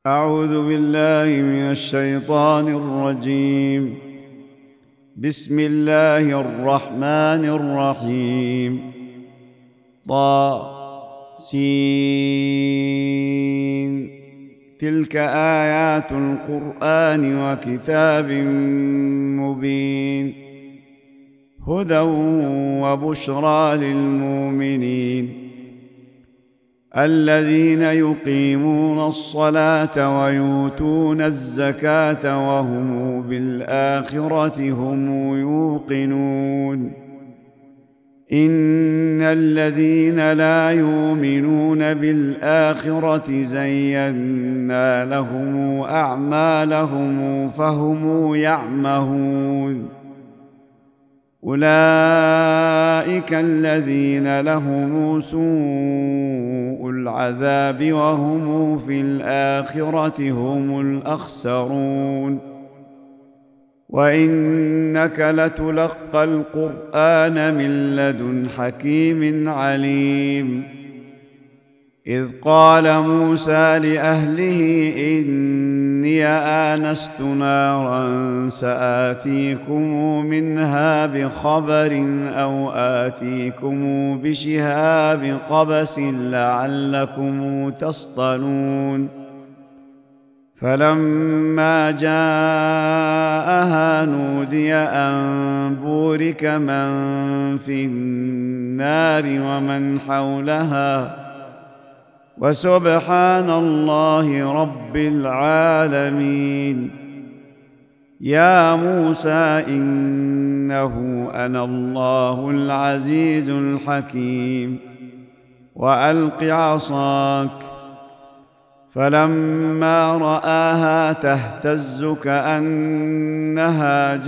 أعوذ بالله من الشيطان الرجيم. بسم الله الرحمن الرحيم. طاسين. تلك آيات القرآن وكتاب مبين، هدى وبشرى للمؤمنين الذين يقيمون الصلاة ويؤتون الزكاة وهم بالآخرة هم يوقنون. إن الذين لا يؤمنون بالآخرة زينا لهم أعمالهم فهم يعمهون. أولئك الذين لهم سوء العذاب وهم في الآخرة هم الأخسرون. وإنك لتلقى القرآن من لدن حكيم عليم. إذ قال موسى لأهله إني آنست نارا سآتيكم منها بخبر أو آتيكم بشهاب قبس لعلكم تصطلون. فلما جاءها نودي أن بورك من في النار ومن حولها وسبحان الله رب العالمين. يا موسى إنه أنا الله العزيز الحكيم. وألق عصاك. فلما رآها تهتز كأنها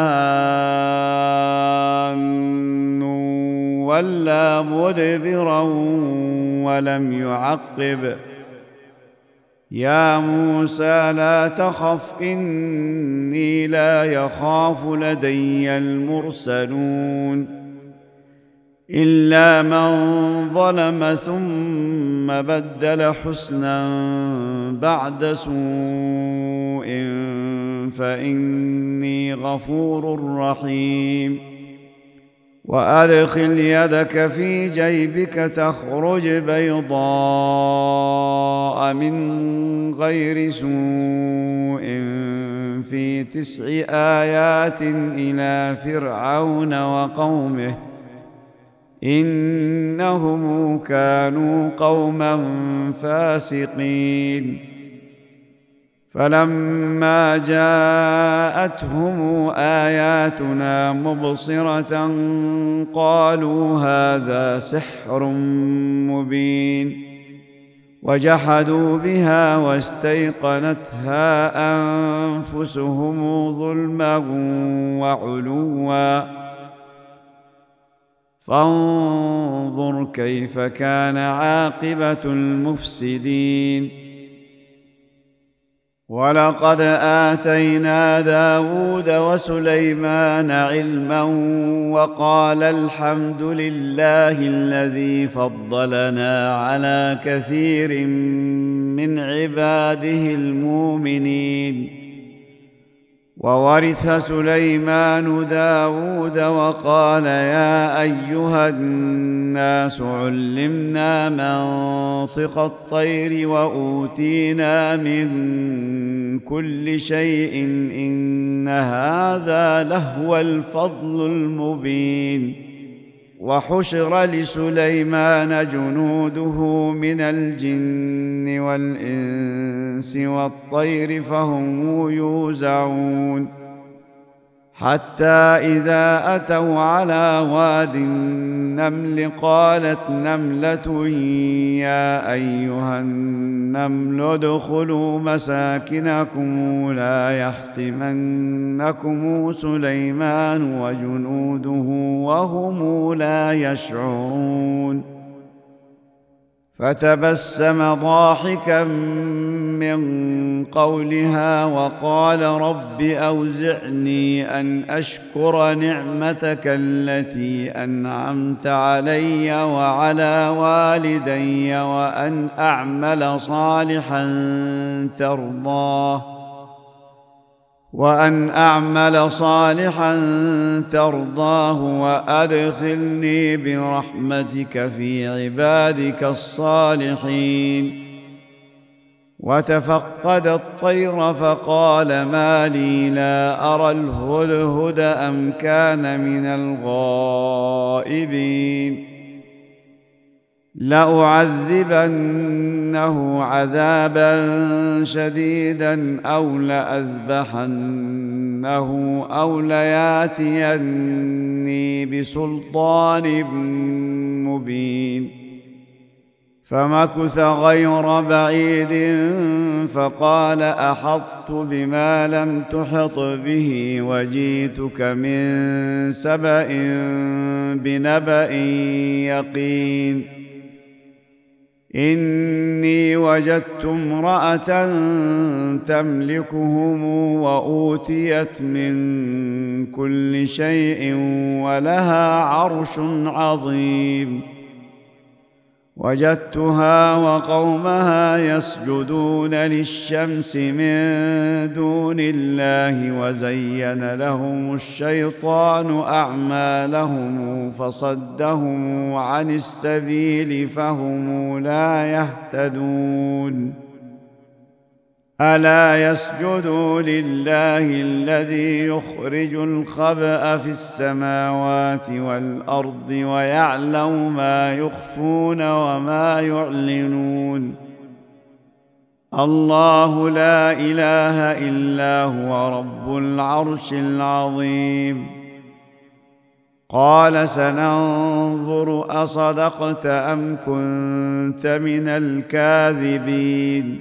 جان ولا مدبرا ولم يعقب. يا موسى لا تخف إني لا يخاف لدي المرسلون. إلا من ظلم ثم بدل حسنا بعد سوء فإني غفور رحيم. وأدخل يدك في جيبك تخرج بيضاء من غير سوء في 9 آيات إلى فرعون وقومه إنهم كانوا قوما فاسقين. فلما جاءتهم آياتنا مبصرة قالوا هذا سحر مبين. وجحدوا بها واستيقنتها أنفسهم ظلما وعلوا فانظر كيف كان عاقبة المفسدين. ولقد آتينا داود وسليمان علما وقال الحمد لله الذي فضلنا على كثير من عباده المؤمنين. وورث سليمان داود وقال يا أيها الناس علمنا منطق الطير وأوتينا من كل شيء إن هذا لهو الفضل المبين. وحشر لسليمان جنوده من الجن والإنس والطير فهم يوزعون. حتى إذا أتوا على واد النمل قالت نملة يا أيها النمل ادخلوا مساكنكم لا يحطمنكم سليمان وجنوده وهم لا يشعرون. فتبسم ضاحكا من قولها وقال رب أوزعني أن أشكر نعمتك التي أنعمت علي وعلى والدي وأن أعمل صالحا ترضاه وأدخلني برحمتك في عبادك الصالحين. وتفقد الطير فقال ما لي لا أرى الهدهد أم كان من الغائبين. لأعذبنه عذابا شديدا أو لأذبحنه أو لياتيني بسلطان مبين. فمكث غير بعيد فقال أحطت بما لم تحط به وجئتك من سبأ بنبأ يقين. إني وجدت امرأة تملكهم وأوتيت من كل شيء ولها عرش عظيم. وجدتها وقومها يسجدون للشمس من دون الله وزين لهم الشيطان أعمالهم فصدهم عن السبيل فهم لا يهتدون. ألا يسجدوا لله الذي يخرج الخبأ في السماوات والأرض ويعلم ما يخفون وما يعلنون. الله لا إله إلا هو رب العرش العظيم. قال سننظر أصدقت أم كنت من الكاذبين.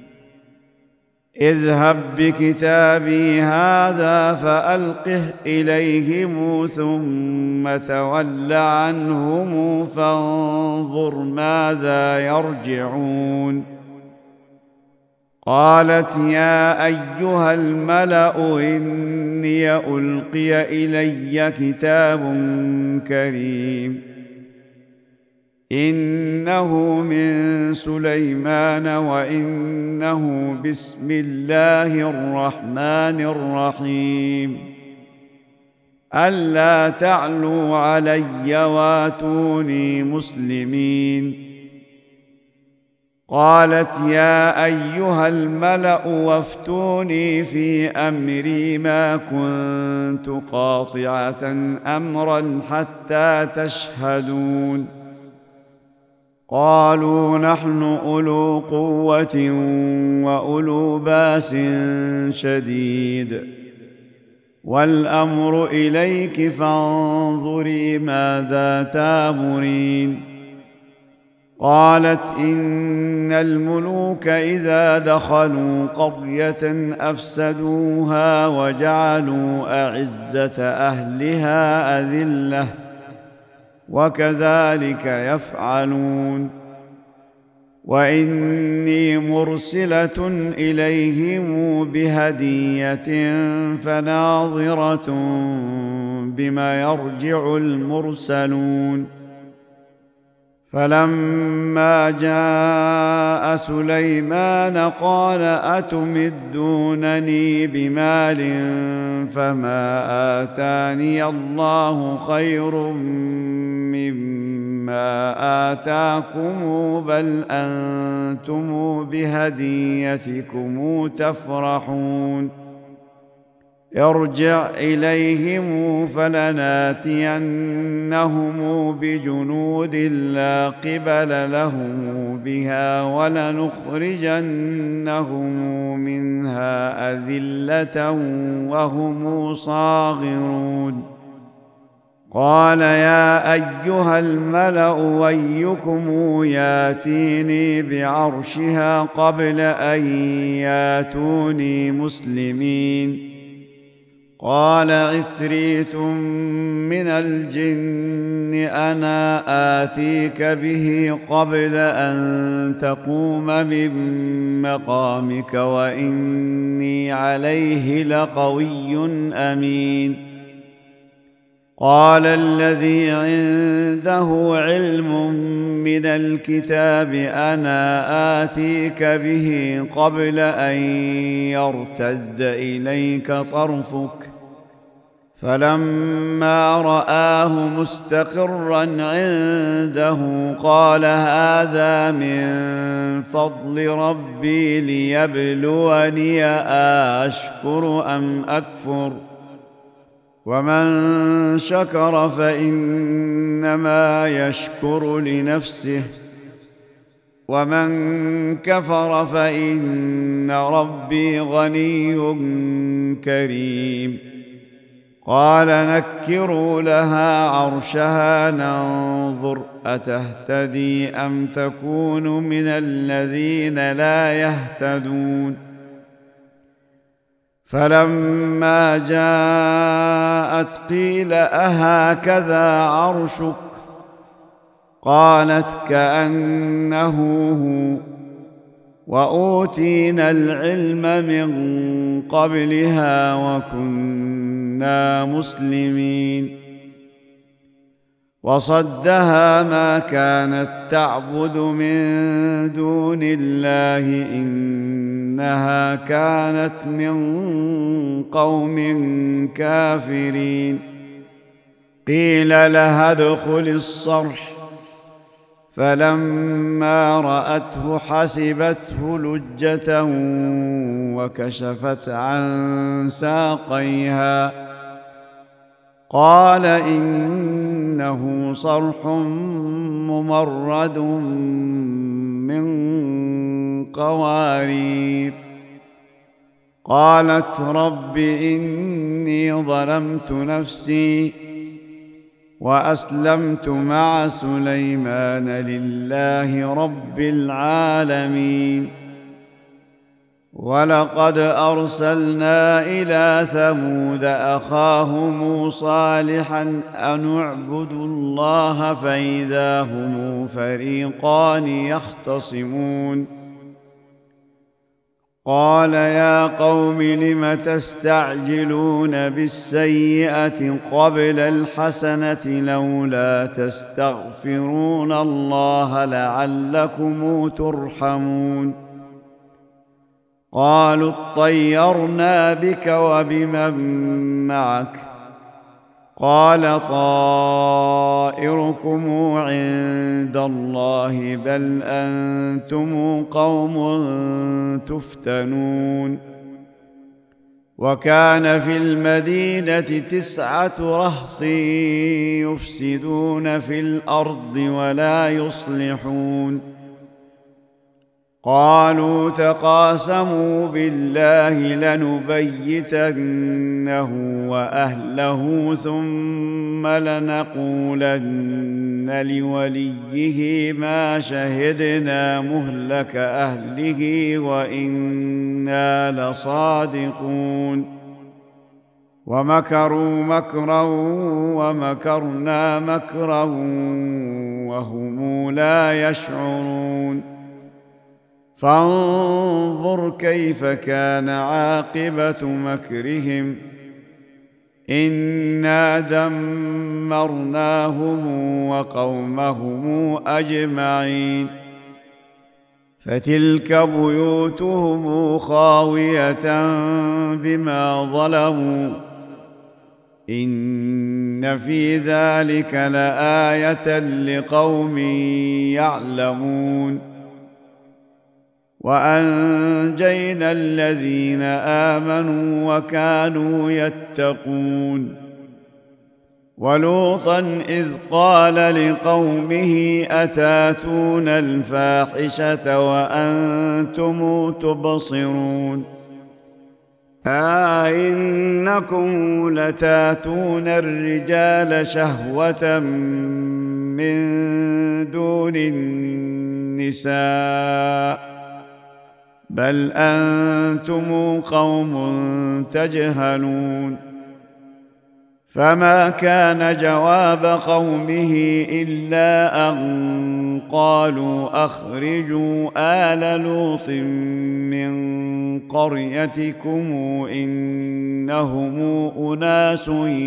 اذهب بكتابي هذا فألقه إليهم ثم تول عنهم فانظر ماذا يرجعون. قالت يا أيها الملأ إني ألقي إلي كتاب كريم إنه من سليمان وإنه بسم الله الرحمن الرحيم. ألا تعلوا علي واتوني مسلمين. قالت يا أيها الملأ وافتوني في أمري ما كنت قاطعة أمرا حتى تشهدون. قالوا نحن أولو قوة وأولو باس شديد والأمر إليك فانظري ماذا تأمرين. قالت إن الملوك إذا دخلوا قرية أفسدوها وجعلوا أعزة أهلها أذلة وكذلك يفعلون. وإني مرسلة إليهم بهدية فناظرة بما يرجع المرسلون. فلما جاء سليمان قال أتمدونني بمال فما آتاني الله خير مما آتاكم بل أنتم بهديتكم تفرحون. ارجع إليهم فلناتينهم بجنود لا قبل لهم بها ولنخرجنهم منها أذلة وهم صاغرون. قال يا أيها الملأ أيكم ياتيني بعرشها قبل أن ياتوني مسلمين. قال عفريت من الجن أنا آتيك به قبل أن تقوم من مقامك وإني عليه لقوي أمين. قال الذي عنده علم من الكتاب أنا آتيك به قبل أن يرتد إليك طرفك فلما رآه مستقرا عنده قال هذا من فضل ربي ليبلوني أشكر أم أكفر ومن شكر فإنما يشكر لنفسه ومن كفر فإن ربي غني كريم. قال نكروا لها عرشها ننظر أتهتدي أم تكون من الذين لا يهتدون. فلما جاءت قيل أهكذا عرشك قالت كأنه هو وأوتينا العلم من قبلها وكنا مسلمين. وصدها ما كانت تعبد من دون الله إنها كانت من قوم كافرين. قيل لها ادخل الصرح فلما رأته حسبته لجة وكشفت عن ساقيها قال إنه صرح ممرد من قوارير. قالت رب إني ظلمت نفسي وأسلمت مع سليمان لله رب العالمين. ولقد أرسلنا إلى ثمود أخاهم صالحا أن اعبدوا الله فإذا هم فريقان يختصمون. قال يا قوم لم تستعجلون بالسيئة قبل الحسنة لولا تستغفرون الله لعلكم ترحمون. قالوا اطيرنا بك وبمن معك قال طائركم عند الله بل أنتم قوم تفتنون. وكان في المدينة 9 رهط يفسدون في الأرض ولا يصلحون. قالوا تقاسموا بالله لنبيتنه وأهله ثم لنقولن لوليه ما شهدنا مهلك أهله وإنا لصادقون. ومكروا مكرا ومكرنا مكرا وهم لا يشعرون. فانظر كيف كان عاقبة مكرهم إنا دمرناهم وقومهم أجمعين. فتلك بيوتهم خاوية بما ظلموا إن في ذلك لآية لقوم يعلمون. وأنجينا الذين آمنوا وكانوا يتقون. ولوطا إذ قال لقومه أتاتون الفاحشة وأنتم تبصرون أئنكم لتاتون الرجال شهوة من دون النساء بل أنتم قوم تجهلون. فما كان جواب قومه إلا أن قالوا أخرجوا آل لوط من قريتكم إنهم أناس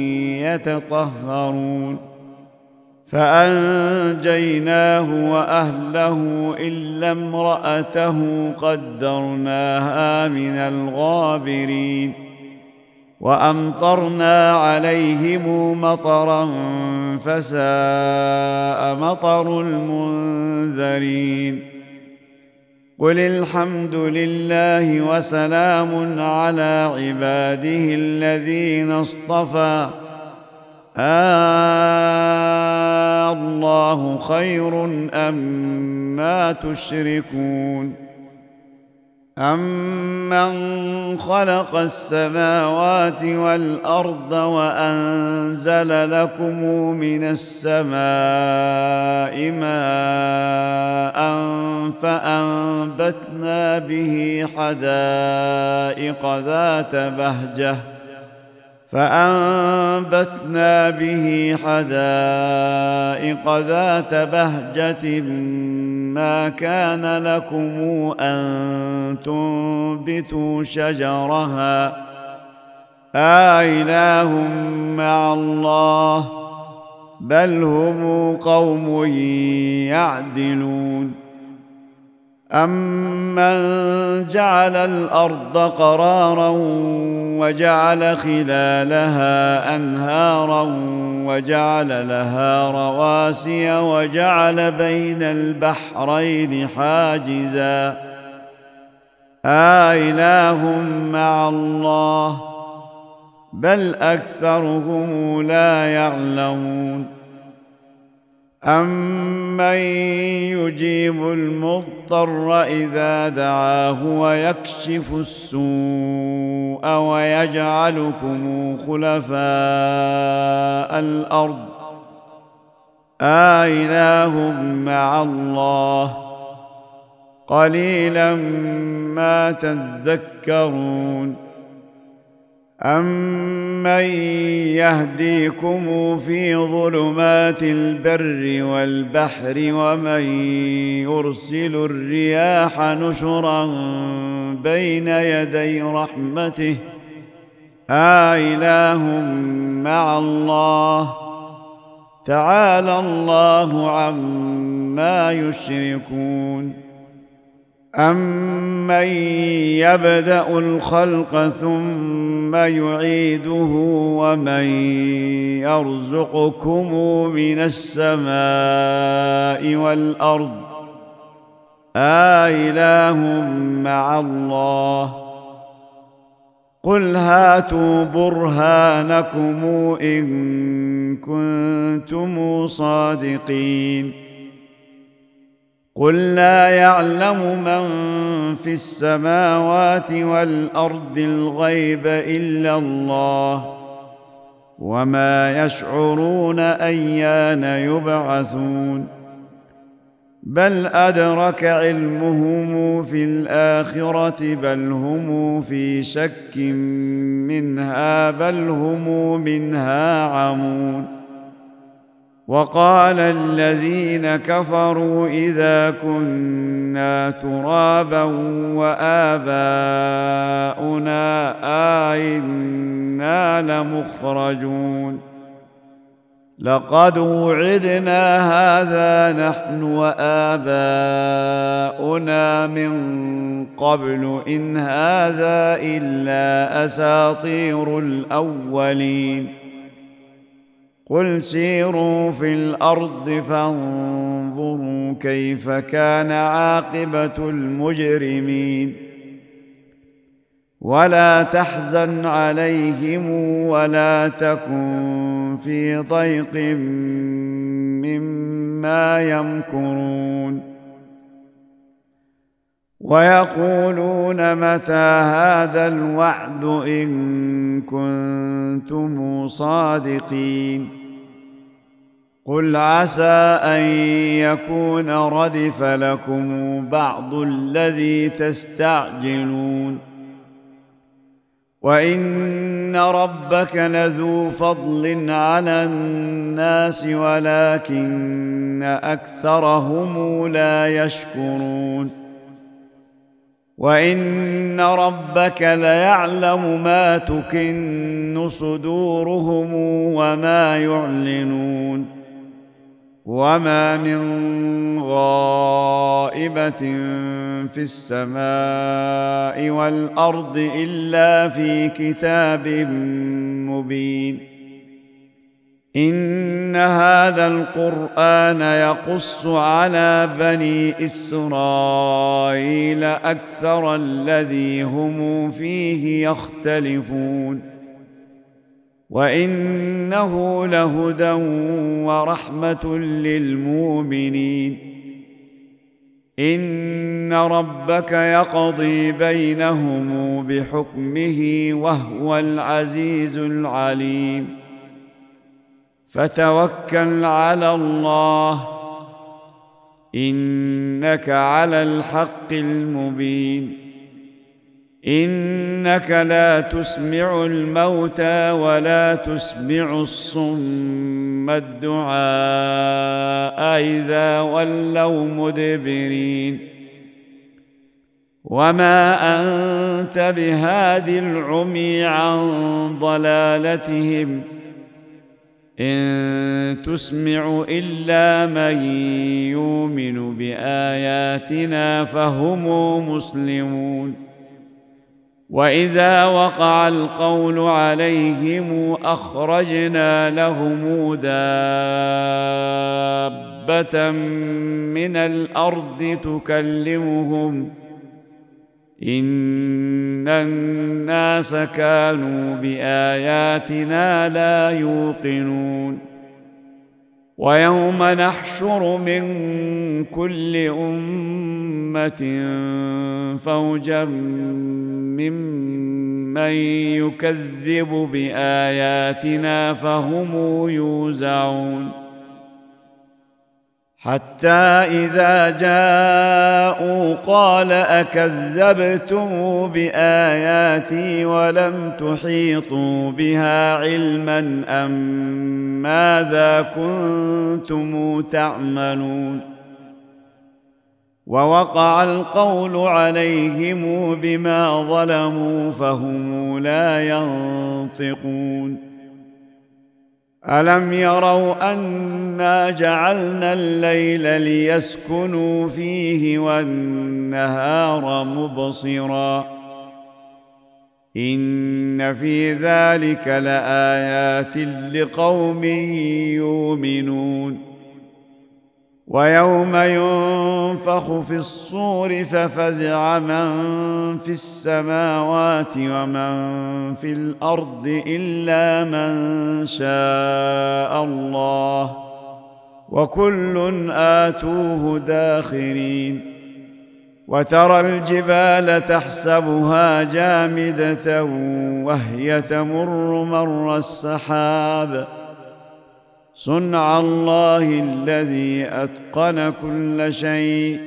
يتطهرون فأنجيناه وأهله إلا امرأته قدرناها من الغابرين وأمطرنا عليهم مطرا فساء مطر المنذرين قل الحمد لله وسلام على عباده الذين اصطفى الله خير أما تشركون أمن خلق السماوات والأرض وأنزل لكم من السماء ماء فأنبتنا به حدائق ذات بهجة ما كان لكم أن تنبتوا شجرها أإله مع الله بل هم قوم يعدلون أمن جعل الأرض قرارا وجعل خلالها أنهارا وجعل لها رواسي وجعل بين البحرين حاجزا أإله مع الله بل أكثرهم لا يعلمون أمن يجيب المضطر إذا دعاه ويكشف السوء ويجعلكم خلفاء الأرض أإله مع الله قليلا ما تذكرون أمن يهديكم في ظلمات البر والبحر ومن يرسل الرياح نشرا بين يدي رحمته أإله مع الله تعالى الله عما يشركون أمن يبدأ الخلق ثم يعيده ومن يرزقكم من السماء والأرض أإله مع الله قل هاتوا برهانكم إن كنتم صادقين قل لا يعلم من في السماوات والأرض الغيب إلا الله وما يشعرون أيان يبعثون بل أدرك علمهم في الآخرة بل هم في شك منها بل هم منها عمون وقال الذين كفروا إذا كنا ترابا وآباؤنا أئنا لمخرجون لقد وعدنا هذا نحن وآباؤنا من قبل إن هذا إلا أساطير الأولين قل سيروا في الأرض فانظروا كيف كان عاقبة المجرمين ولا تحزن عليهم ولا تكن في ضيق مما يمكرون ويقولون متى هذا الوعد إن كنتم صادقين قل عسى أن يكون ردف لكم بعض الذي تستعجلون وإن ربك لذو فضل على الناس ولكن أكثرهم لا يشكرون وإن ربك ليعلم ما تكن صدورهم وما يعلنون وما من غائبة في السماء والأرض إلا في كتاب مبين إن هذا القرآن يقص على بني إسرائيل أكثر الذي هم فيه يختلفون وإنه لهدى ورحمة للمؤمنين إن ربك يقضي بينهم بحكمه وهو العزيز العليم فتوكل على الله إنك على الحق المبين إنك لا تسمع الموتى ولا تسمع الصم الدعاء إذا ولوا مدبرين وما أنت بهادي العمي عن ضلالتهم إن تسمع إلا من يؤمن بآياتنا فهم مسلمون وإذا وقع القول عليهم أخرجنا لهم دابة من الأرض تكلمهم إن الناس كانوا بآياتنا لا يوقنون ويوم نحشر من كل أمة فوجا ممن يكذب بآياتنا فهم يوزعون حتى إذا جاءوا قال أكذبتم بآياتي ولم تحيطوا بها علما أم ماذا كنتم تعملون ووقع القول عليهم بما ظلموا فهم لا ينطقون ألم يروا أنا جعلنا الليل ليسكنوا فيه والنهار مبصرا إن في ذلك لآيات لقوم يؤمنون ويوم ينفخ في الصور ففزع من في السماوات ومن في الأرض إلا من شاء الله وكل آتوه داخرين وترى الجبال تحسبها جامدة وهي تمر مر السحاب صنع الله الذي أتقن كل شيء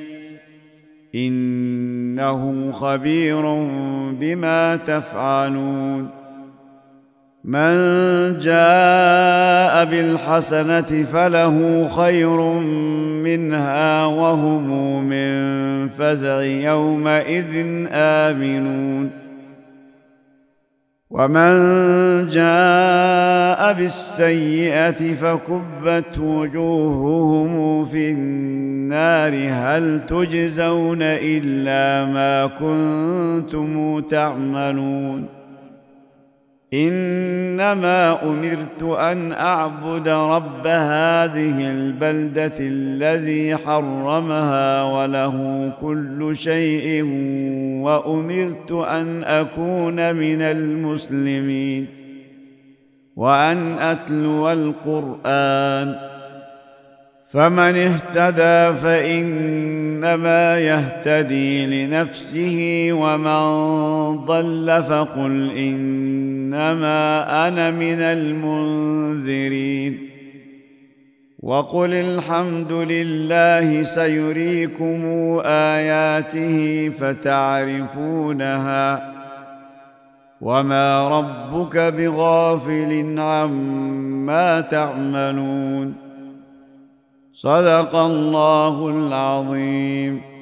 إنه خبير بما تفعلون من جاء بالحسنة فله خير منها وهم من فزع يومئذ آمنون ومن جاء بالسيئة فكبت وجوههم في النار هل تجزون إلا ما كنتم تعملون إنما أمرت أن أعبد رب هذه البلدة الذي حرمها وله كل شيء وأمرت أن أكون من المسلمين وأن أتلو القرآن فمن اهتدى فإنما يهتدي لنفسه ومن ضل فقل إنما أنا من المنذرين وقل الحمد لله سيريكم آياته فتعرفونها وما ربك بغافل عما تعملون. صدق الله العظيم.